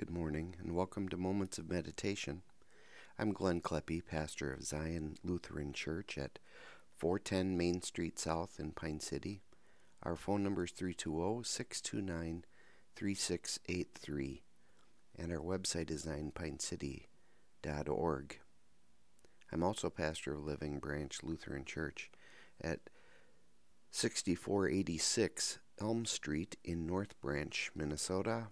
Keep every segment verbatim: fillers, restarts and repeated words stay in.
good morning, and welcome to Moments of Meditation. I'm Glenn Kleppe, pastor of Zion Lutheran Church at four ten Main Street South in Pine City. Our phone number is three two zero, six two nine, three six eight three, and our website is zion pine city dot org. I'm also pastor of Living Branch Lutheran Church at sixty-four eighty-six Elm Street in North Branch, Minnesota.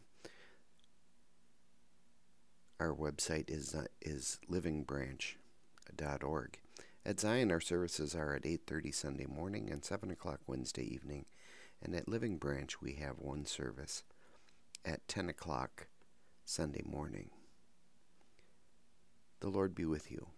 Our website is uh, is living branch dot org. At Zion, our services are at eight thirty Sunday morning and seven o'clock Wednesday evening. And at Living Branch, we have one service at ten o'clock Sunday morning. The Lord be with you.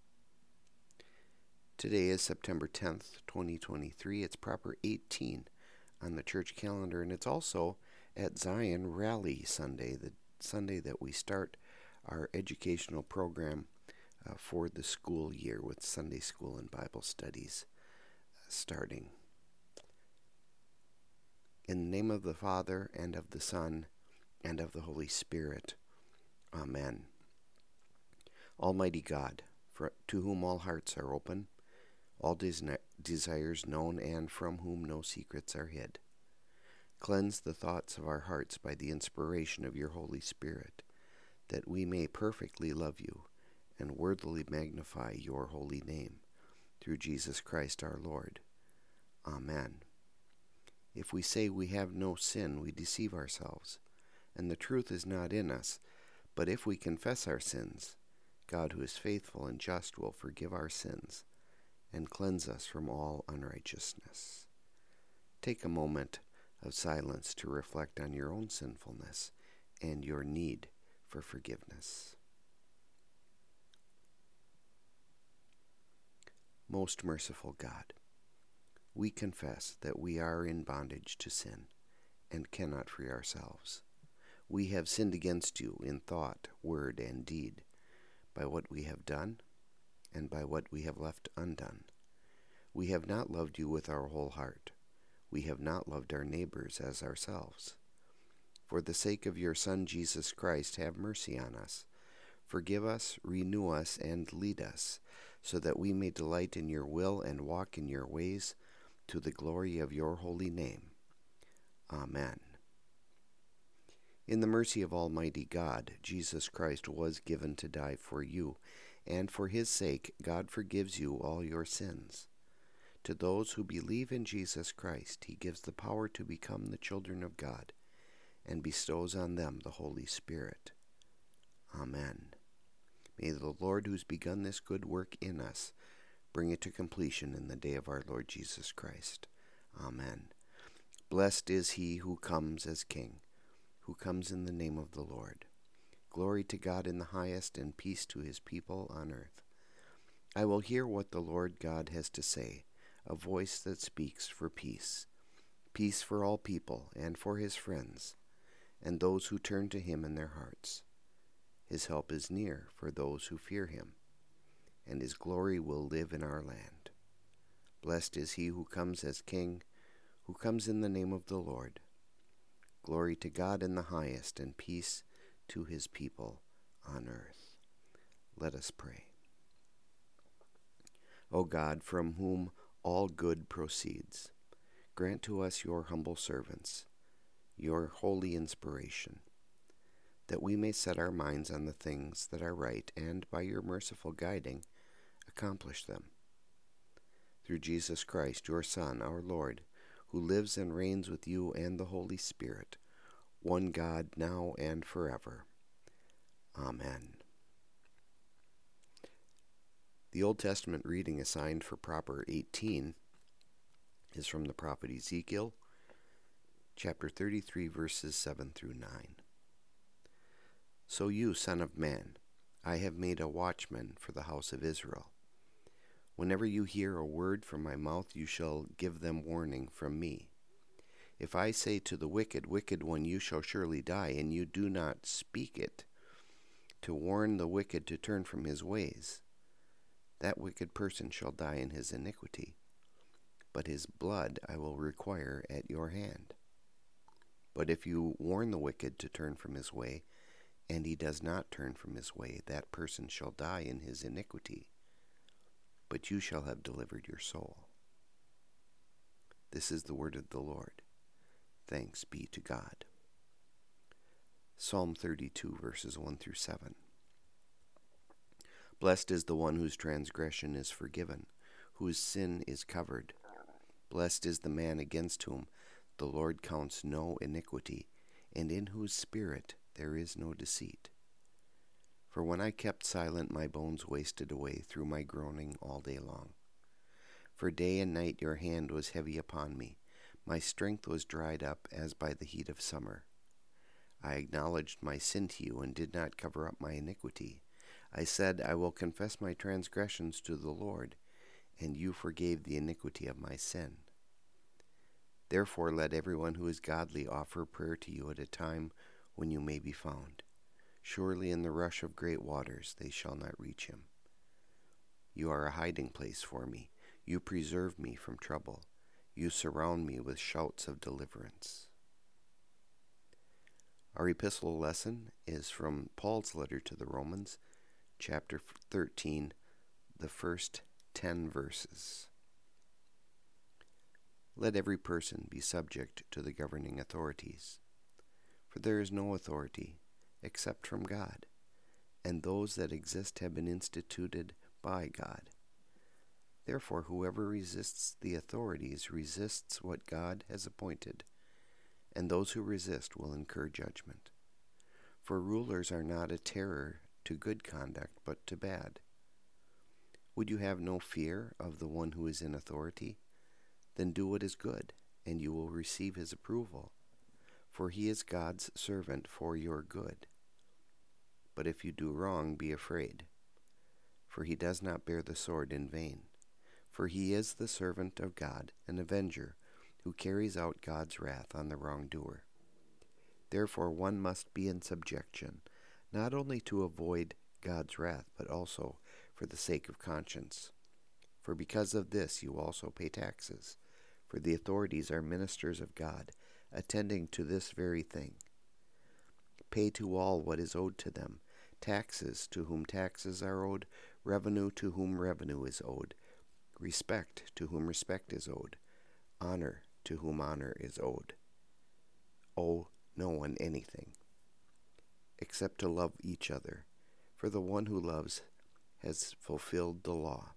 Today is September tenth, twenty twenty-three. It's proper eighteen on the church calendar, and it's also at Zion Rally Sunday, the Sunday that we start our educational program uh, for the school year with Sunday school and Bible studies uh, starting. In the name of the Father, and of the Son, and of the Holy Spirit. Amen. Almighty God, for, to whom all hearts are open, all des- desires known, and from whom no secrets are hid, cleanse the thoughts of our hearts by the inspiration of your Holy Spirit, that we may perfectly love you and worthily magnify your holy name, through Jesus Christ our Lord. Amen. If we say we have no sin, we deceive ourselves, and the truth is not in us. But if we confess our sins, God, who is faithful and just, will forgive our sins and cleanse us from all unrighteousness. Take a moment of silence to reflect on your own sinfulness and your need for forgiveness. Most merciful God, we confess that we are in bondage to sin and cannot free ourselves. We have sinned against you in thought, word, and deed, by what we have done and by what we have left undone. We have not loved you with our whole heart. We have not loved our neighbors as ourselves. For the sake of your Son, Jesus Christ, have mercy on us. Forgive us, renew us, and lead us, so that we may delight in your will and walk in your ways, to the glory of your holy name. Amen. In the mercy of Almighty God, Jesus Christ was given to die for you, and for his sake God forgives you all your sins. To those who believe in Jesus Christ, he gives the power to become the children of God, and bestows on them the Holy Spirit. Amen. May the Lord, who's begun this good work in us, bring it to completion in the day of our Lord Jesus Christ. Amen. Blessed is he who comes as King, who comes in the name of the Lord. Glory to God in the highest, and peace to his people on earth. I will hear what the Lord God has to say, a voice that speaks for peace, peace for all people and for his friends, and those who turn to him in their hearts. His help is near for those who fear him, and his glory will live in our land. Blessed is he who comes as King, who comes in the name of the Lord. Glory to God in the highest, and peace to his people on earth. Let us pray. O God, from whom all good proceeds, grant to us, your humble servants, your holy inspiration, that we may set our minds on the things that are right, and by your merciful guiding, accomplish them. Through Jesus Christ, your Son, our Lord, who lives and reigns with you and the Holy Spirit, one God, now and forever. Amen. The Old Testament reading assigned for Proper eighteen is from the prophet Ezekiel, chapter thirty-three, verses seven through nine. So you, son of man, I have made a watchman for the house of Israel. Whenever you hear a word from my mouth, you shall give them warning from me. If I say to the wicked, Wicked one, you shall surely die, and you do not speak it, to warn the wicked to turn from his ways, that wicked person shall die in his iniquity, but his blood I will require at your hand. But if you warn the wicked to turn from his way, and he does not turn from his way, that person shall die in his iniquity, but you shall have delivered your soul. This is the word of the Lord. Thanks be to God. Psalm thirty-two, verses one through seven. Blessed is the one whose transgression is forgiven, whose sin is covered. Blessed is the man against whom the Lord counts no iniquity, and in whose spirit there is no deceit. For when I kept silent, my bones wasted away through my groaning all day long. For day and night your hand was heavy upon me. My strength was dried up as by the heat of summer. I acknowledged my sin to you and did not cover up my iniquity. I said, I will confess my transgressions to the Lord, and you forgave the iniquity of my sin. Therefore let everyone who is godly offer prayer to you at a time when you may be found. Surely in the rush of great waters they shall not reach him. You are a hiding place for me. You preserve me from trouble. You surround me with shouts of deliverance. Our epistle lesson is from Paul's letter to the Romans, chapter thirteen, the first ten verses. Let every person be subject to the governing authorities, for there is no authority except from God, and those that exist have been instituted by God. Therefore, whoever resists the authorities resists what God has appointed, and those who resist will incur judgment. For rulers are not a terror to good conduct, but to bad. Would you have no fear of the one who is in authority? Then do what is good, and you will receive his approval, for he is God's servant for your good. But if you do wrong, be afraid, for he does not bear the sword in vain. For he is the servant of God, an avenger, who carries out God's wrath on the wrongdoer. Therefore one must be in subjection, not only to avoid God's wrath, but also for the sake of conscience. For because of this you also pay taxes, for the authorities are ministers of God, attending to this very thing. Pay to all what is owed to them, taxes to whom taxes are owed, revenue to whom revenue is owed, respect to whom respect is owed, honor to whom honor is owed. Owe no one anything, except to love each other, for the one who loves has fulfilled the law.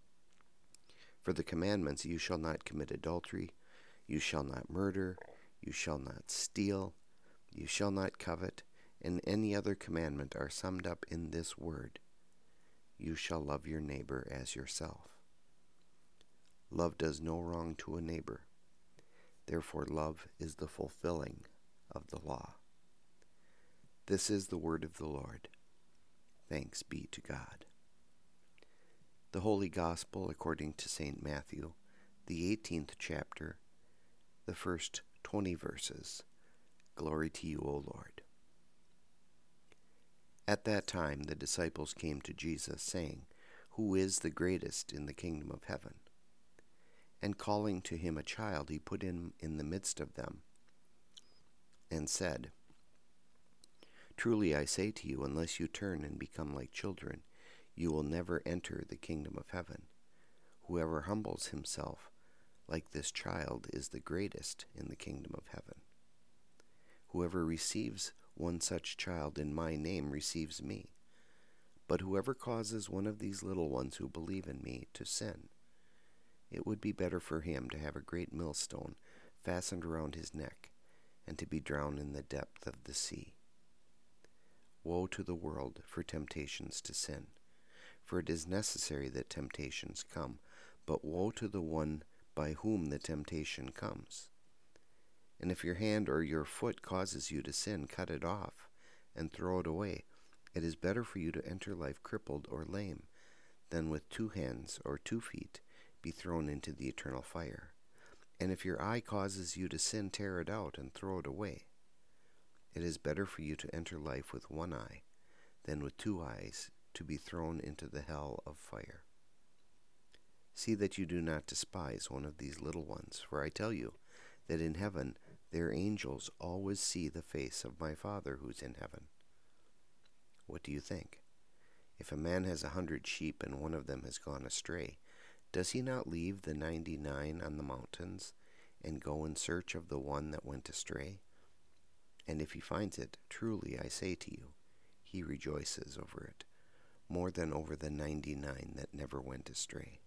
For the commandments, you shall not commit adultery, you shall not murder, you shall not steal, you shall not covet, and any other commandment are summed up in this word: you shall love your neighbor as yourself. Love does no wrong to a neighbor. Therefore love is the fulfilling of the law. This is the word of the Lord. Thanks be to God. The Holy Gospel according to Saint Matthew, the eighteenth chapter, the first twenty verses. Glory to you, O Lord. At that time the disciples came to Jesus, saying, Who is the greatest in the kingdom of heaven? And calling to him a child, he put him in the midst of them, and said, Truly I say to you, unless you turn and become like children, you will never enter the kingdom of heaven. Whoever humbles himself like this child is the greatest in the kingdom of heaven. Whoever receives one such child in my name receives me. But whoever causes one of these little ones who believe in me to sin, it would be better for him to have a great millstone fastened around his neck and to be drowned in the depth of the sea. Woe to the world for temptations to sin, for it is necessary that temptations come, but woe to the one by whom the temptation comes. And if your hand or your foot causes you to sin, cut it off and throw it away. It is better for you to enter life crippled or lame than with two hands or two feet be thrown into the eternal fire. And if your eye causes you to sin, tear it out and throw it away. It is better for you to enter life with one eye than with two eyes to be thrown into the hell of fire. See that you do not despise one of these little ones, for I tell you that in heaven their angels always see the face of my Father who's in heaven. What do you think? If a man has a hundred sheep and one of them has gone astray, does he not leave the ninety-nine on the mountains and go in search of the one that went astray? And if he finds it, truly I say to you, he rejoices over it, more than over the ninety-nine that never went astray.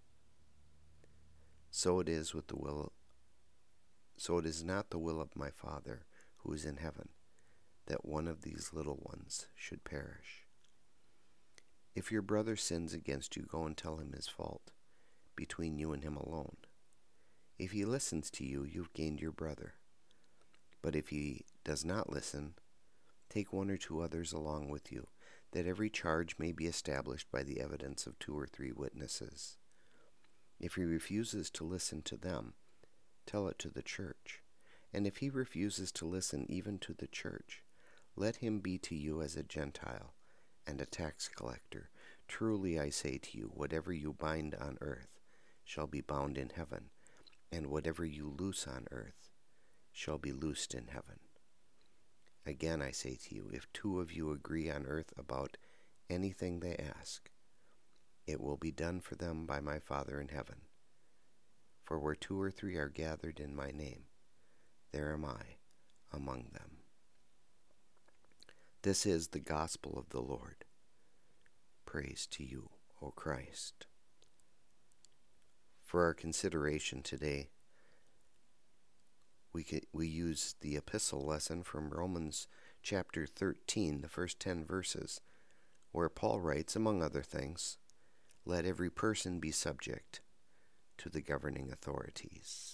So it is with the will so it is not the will of my Father who is in heaven, that one of these little ones should perish. If your brother sins against you, go and tell him his fault, between you and him alone. If he listens to you, you've gained your brother. But if he does not listen, take one or two others along with you, that every charge may be established by the evidence of two or three witnesses. If he refuses to listen to them, tell it to the church. And if he refuses to listen even to the church, let him be to you as a Gentile and a tax collector. Truly I say to you, whatever you bind on earth shall be bound in heaven, and whatever you loose on earth shall be loosed in heaven. Again I say to you, if two of you agree on earth about anything they ask, it will be done for them by my Father in heaven. For where two or three are gathered in my name, there am I among them. This is the gospel of the Lord. Praise to you, O Christ. For our consideration today, we can, we use the epistle lesson from Romans chapter thirteen, the first ten verses, where Paul writes, among other things, let every person be subject to the governing authorities.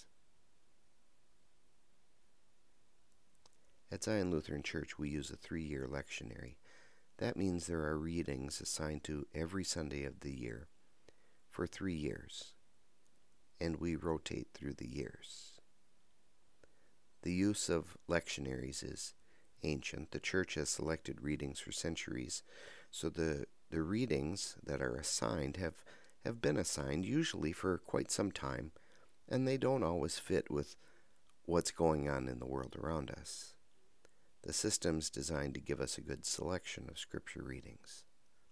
At Zion Lutheran Church, we use a three-year lectionary. That means there are readings assigned to every Sunday of the year for three years, and we rotate through the years. The use of lectionaries is ancient. The Church has selected readings for centuries, so the, the readings that are assigned have, have been assigned usually for quite some time, and they don't always fit with what's going on in the world around us. The system's designed to give us a good selection of scripture readings.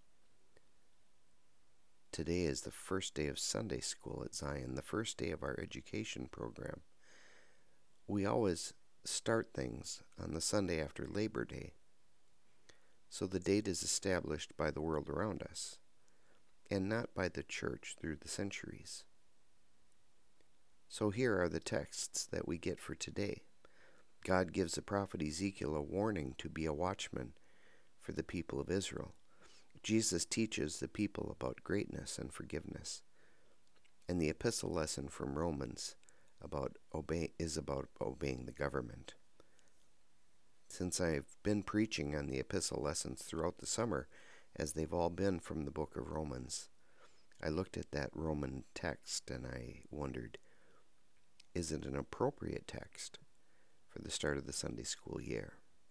Today is the first day of Sunday school at Zion, the first day of our education program. We always start things on the Sunday after Labor Day, so the date is established by the world around us, and not by the church through the centuries. So here are the texts that we get for today. God gives the prophet Ezekiel a warning to be a watchman for the people of Israel. Jesus teaches the people about greatness and forgiveness. And the epistle lesson from Romans about obey is about obeying the government. Since I've been preaching on the epistle lessons throughout the summer, as they've all been from the book of Romans, I looked at that Roman text and I wondered, is it an appropriate text for the start of the Sunday school year?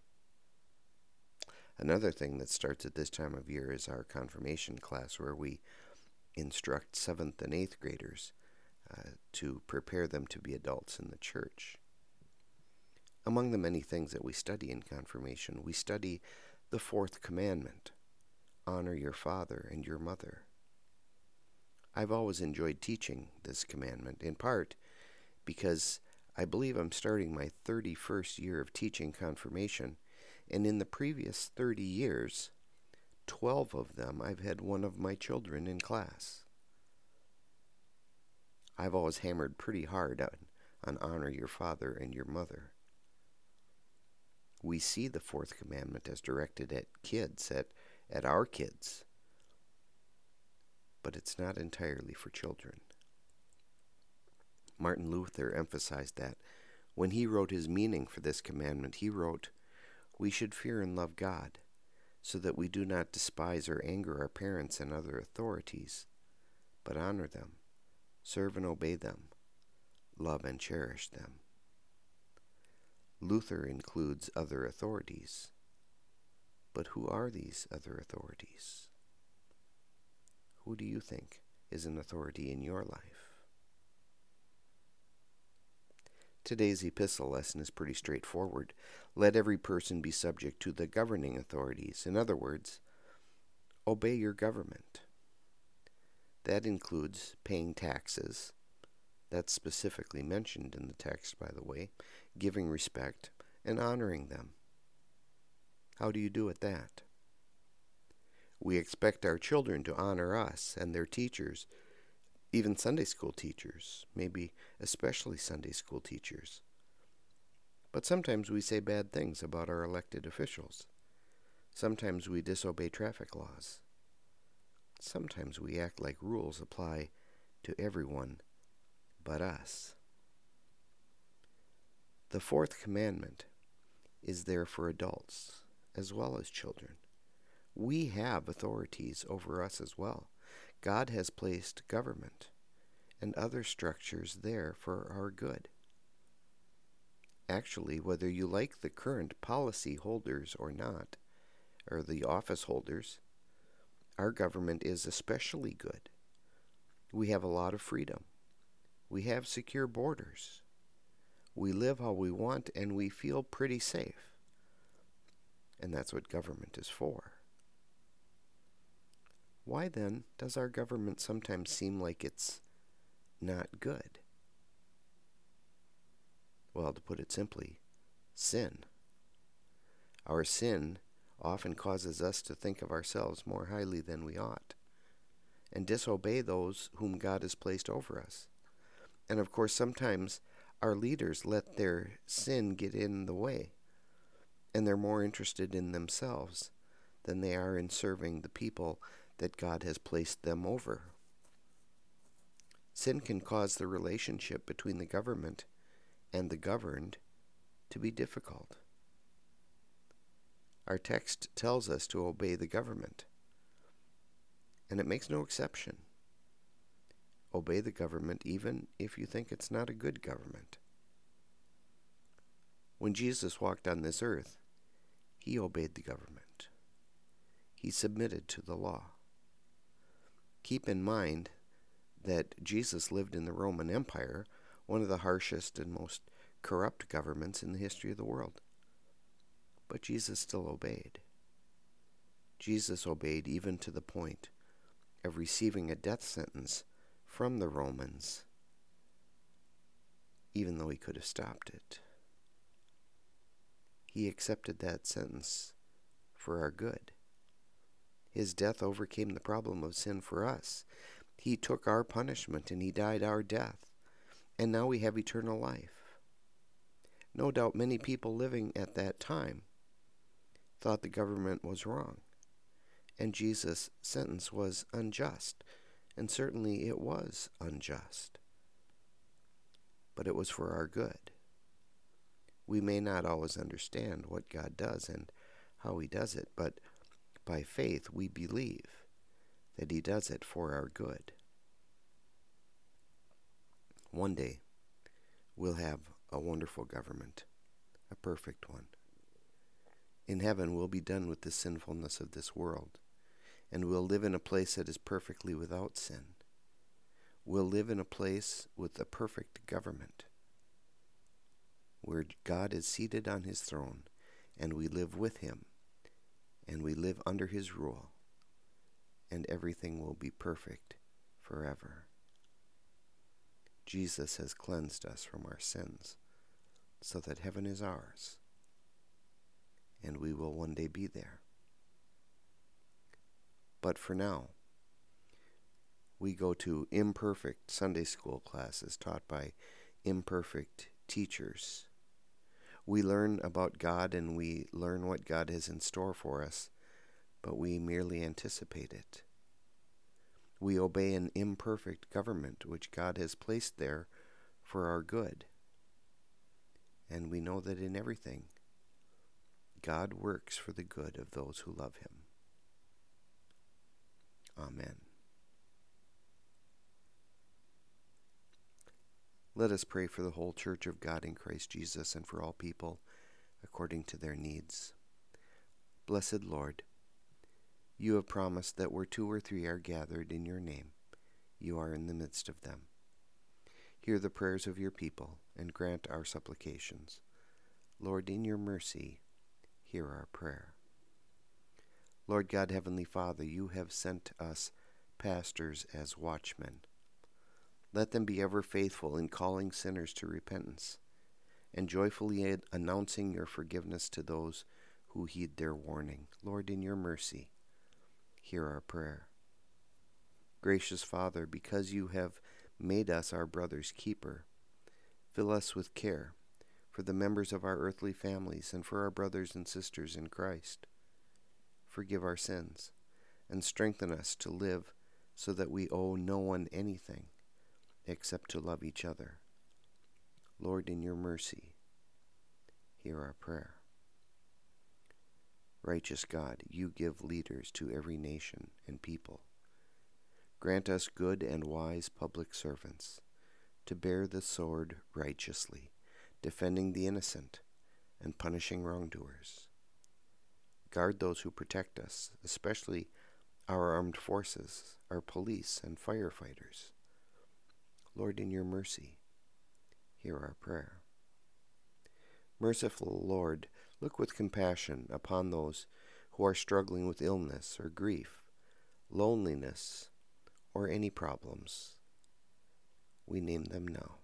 Another thing that starts at this time of year is our confirmation class, where we instruct seventh and eighth graders uh, to prepare them to be adults in the church. Among the many things that we study in confirmation, we study the fourth commandment, honor your father and your mother. I've always enjoyed teaching this commandment, in part because I believe I'm starting my thirty-first year of teaching confirmation, and in the previous thirty years, twelve of them I've had one of my children in class. I've always hammered pretty hard on, on honor your father and your mother. We see the fourth commandment as directed at kids, at, at our kids, but it's not entirely for children. Martin Luther emphasized that when he wrote his meaning for this commandment. He wrote, we should fear and love God, so that we do not despise or anger our parents and other authorities, but honor them, serve and obey them, love and cherish them. Luther includes other authorities, but who are these other authorities? Who do you think is an authority in your life? Today's epistle lesson is pretty straightforward. Let every person be subject to the governing authorities. In other words, obey your government. That includes paying taxes. That's specifically mentioned in the text, by the way, giving respect and honoring them. How do you do at that? We expect our children to honor us and their teachers, even Sunday school teachers, maybe especially Sunday school teachers. But sometimes we say bad things about our elected officials. Sometimes we disobey traffic laws. Sometimes we act like rules apply to everyone but us. The fourth commandment is there for adults as well as children. We have authorities over us as well. God has placed government and other structures there for our good. Actually, whether you like the current policy holders or not, or the office holders, our government is especially good. We have a lot of freedom. We have secure borders. We live how we want, and we feel pretty safe. And that's what government is for. Why then does our government sometimes seem like it's not good? Well, to put it simply, sin. Our sin often causes us to think of ourselves more highly than we ought, and disobey those whom God has placed over us. And of course, sometimes our leaders let their sin get in the way, and they're more interested in themselves than they are in serving the people that God has placed them over. Sin can cause the relationship between the government and the governed to be difficult. Our text tells us to obey the government, and it makes no exception. Obey the government even if you think it's not a good government. When Jesus walked on this earth, he obeyed the government. He submitted to the law. Keep in mind that Jesus lived in the Roman Empire, one of the harshest and most corrupt governments in the history of the world. But Jesus still obeyed. Jesus obeyed even to the point of receiving a death sentence from the Romans, even though he could have stopped it. He accepted that sentence for our good. His death overcame the problem of sin for us. He took our punishment and he died our death, and now we have eternal life. No doubt many people living at that time thought the government was wrong, and Jesus' sentence was unjust, and certainly it was unjust. But it was for our good. We may not always understand what God does and how he does it, but by faith we believe that he does it for our good. One day we'll have a wonderful government, a perfect one. In heaven, we'll be done with the sinfulness of this world, and we'll live in a place that is perfectly without sin. We'll live in a place with a perfect government, where God is seated on his throne, and we live with him, and we live under his rule, and everything will be perfect forever. Jesus has cleansed us from our sins, so that heaven is ours, and we will one day be there. But for now, we go to imperfect Sunday school classes taught by imperfect teachers. We learn about God and we learn what God has in store for us, but we merely anticipate it. We obey an imperfect government which God has placed there for our good. And we know that in everything, God works for the good of those who love him. Amen. Let us pray for the whole Church of God in Christ Jesus and for all people according to their needs. Blessed Lord, you have promised that where two or three are gathered in your name, you are in the midst of them. Hear the prayers of your people and grant our supplications. Lord, in your mercy, hear our prayer. Lord God, Heavenly Father, you have sent us pastors as watchmen. Let them be ever faithful in calling sinners to repentance and joyfully announcing your forgiveness to those who heed their warning. Lord, in your mercy, hear our prayer. Gracious Father, because you have made us our brother's keeper, fill us with care for the members of our earthly families and for our brothers and sisters in Christ. Forgive our sins and strengthen us to live so that we owe no one anything except to love each other. Lord, in your mercy, hear our prayer. Righteous God, you give leaders to every nation and people. Grant us good and wise public servants to bear the sword righteously, defending the innocent and punishing wrongdoers. Guard those who protect us, especially our armed forces, our police and firefighters. Lord, in your mercy, hear our prayer. Merciful Lord, look with compassion upon those who are struggling with illness or grief, loneliness, or any problems. We name them now.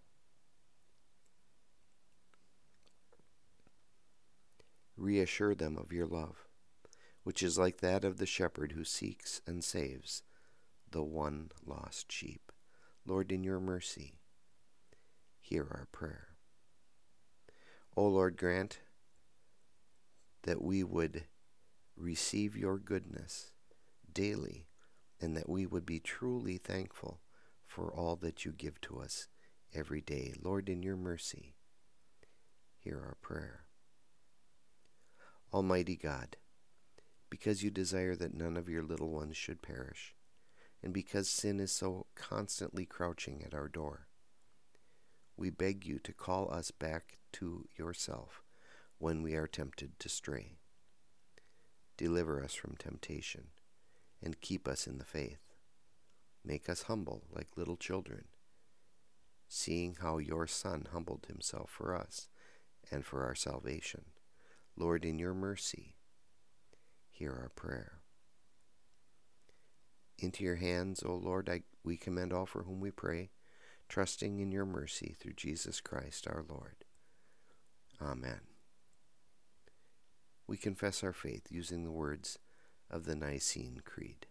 Reassure them of your love, which is like that of the shepherd who seeks and saves the one lost sheep. Lord, in your mercy, hear our prayer. O Lord, grant that we would receive your goodness daily and that we would be truly thankful for all that you give to us every day. Lord, in your mercy, hear our prayer. Almighty God, because you desire that none of your little ones should perish, and because sin is so constantly crouching at our door, we beg you to call us back to yourself when we are tempted to stray. Deliver us from temptation and keep us in the faith. Make us humble like little children, seeing how your Son humbled himself for us and for our salvation. Lord, in your mercy, hear our prayer. Into your hands, O Lord, I, we commend all for whom we pray, trusting in your mercy through Jesus Christ our Lord. Amen. We confess our faith using the words of the Nicene Creed.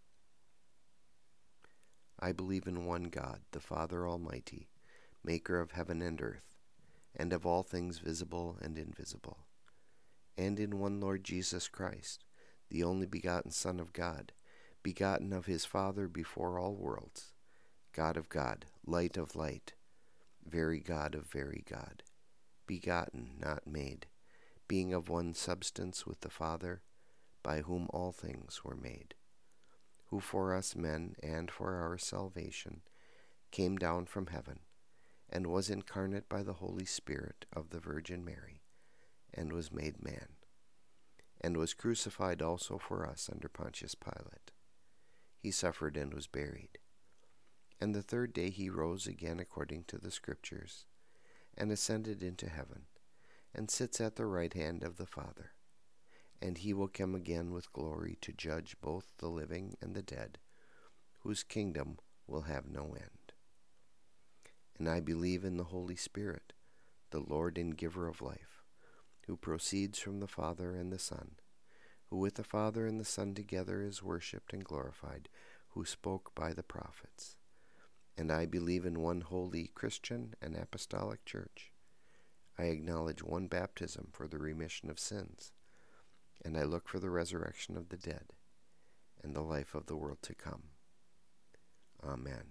I believe in one God, the Father Almighty, maker of heaven and earth, and of all things visible and invisible, and in one Lord Jesus Christ, the only begotten Son of God, begotten of his Father before all worlds, God of God, light of light, very God of very God, begotten, not made, being of one substance with the Father, by whom all things were made, who for us men and for our salvation came down from heaven, and was incarnate by the Holy Spirit of the Virgin Mary, and was made man, and was crucified also for us under Pontius Pilate. He suffered and was buried. And the third day he rose again according to the Scriptures, and ascended into heaven, and sits at the right hand of the Father. And he will come again with glory to judge both the living and the dead, whose kingdom will have no end. And I believe in the Holy Spirit, the Lord and giver of life, who proceeds from the Father and the Son, who with the Father and the Son together is worshipped and glorified, who spoke by the prophets. And I believe in one holy Christian and apostolic church. I acknowledge one baptism for the remission of sins, and I look for the resurrection of the dead and the life of the world to come. Amen.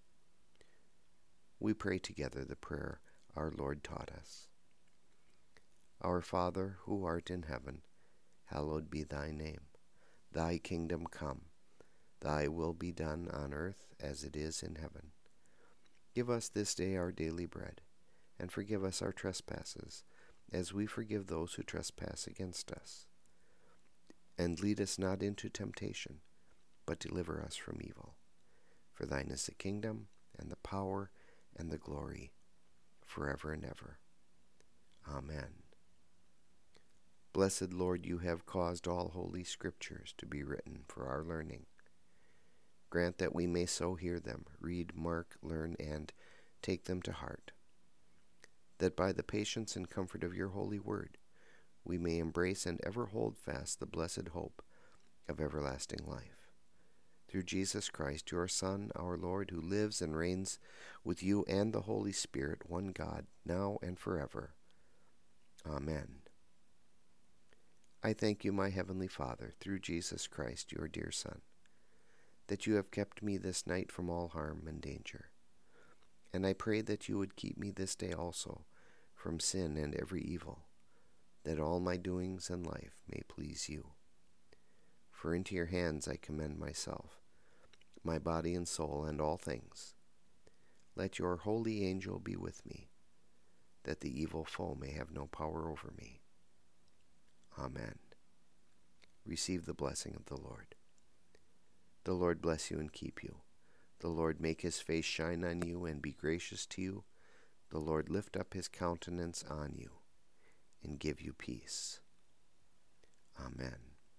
We pray together the prayer our Lord taught us. Our Father, who art in heaven, hallowed be thy name. Thy kingdom come. Thy will be done on earth as it is in heaven. Give us this day our daily bread, and forgive us our trespasses, as we forgive those who trespass against us. And lead us not into temptation, but deliver us from evil. For thine is the kingdom, and the power, and the glory, forever and ever. Amen. Blessed Lord, you have caused all holy scriptures to be written for our learning. Grant that we may so hear them, read, mark, learn, and take them to heart, that by the patience and comfort of your holy word we may embrace and ever hold fast the blessed hope of everlasting life. Through Jesus Christ, your Son, our Lord, who lives and reigns with you and the Holy Spirit, one God, now and forever. Amen. I thank you, my heavenly Father, through Jesus Christ, your dear Son, that you have kept me this night from all harm and danger. And I pray that you would keep me this day also from sin and every evil, that all my doings in life may please you. For into your hands I commend myself, my body and soul, and all things. Let your holy angel be with me, that the evil foe may have no power over me. Amen. Receive the blessing of the Lord. The Lord bless you and keep you. The Lord make his face shine on you and be gracious to you. The Lord lift up his countenance on you and give you peace. Amen.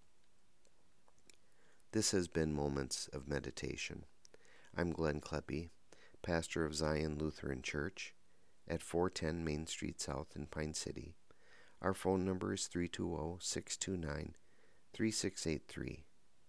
This has been Moments of Meditation. I'm Glenn Kleppe, pastor of Zion Lutheran Church at four ten Main Street South in Pine City. Our phone number is three two zero, six two nine, three six eight three.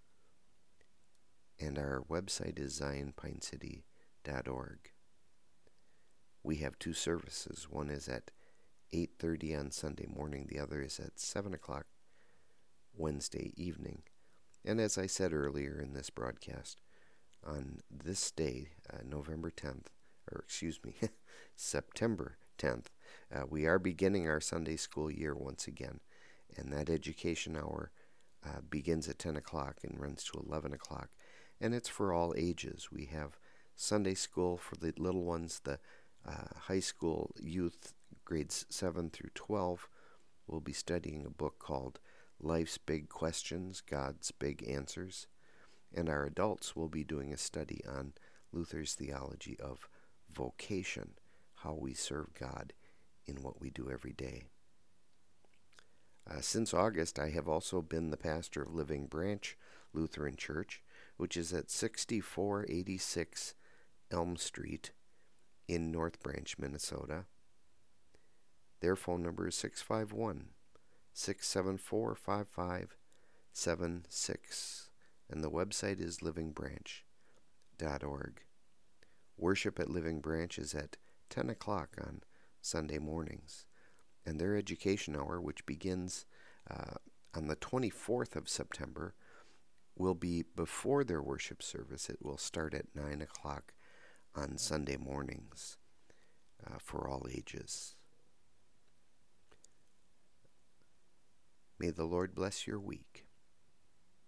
And our website is zion pine city dot org. We have two services. One is at eight thirty on Sunday morning. The other is at seven o'clock Wednesday evening. And as I said earlier in this broadcast, on this day, uh, November tenth, or excuse me, September tenth, uh, we are beginning our Sunday school year once again. And that education hour uh, begins at ten o'clock and runs to eleven o'clock. And it's for all ages. We have Sunday school for the little ones, the uh, high school youth, grades seven through twelve. We'll be studying a book called Life's Big Questions, God's Big Answers. And our adults will be doing a study on Luther's theology of vocation, how we serve God in what we do every day. Uh, since August, I have also been the pastor of Living Branch Lutheran Church, which is at sixty-four eighty-six Elm Street in North Branch, Minnesota. Their phone number is six five one, six seven four, five five seven six, and the website is living branch dot org. Worship at Living Branch is at ten o'clock on Sunday mornings, and their education hour, which begins uh, on the twenty-fourth of September, will be before their worship service. It will start at nine o'clock on Sunday mornings uh, for all ages. May the Lord bless your week.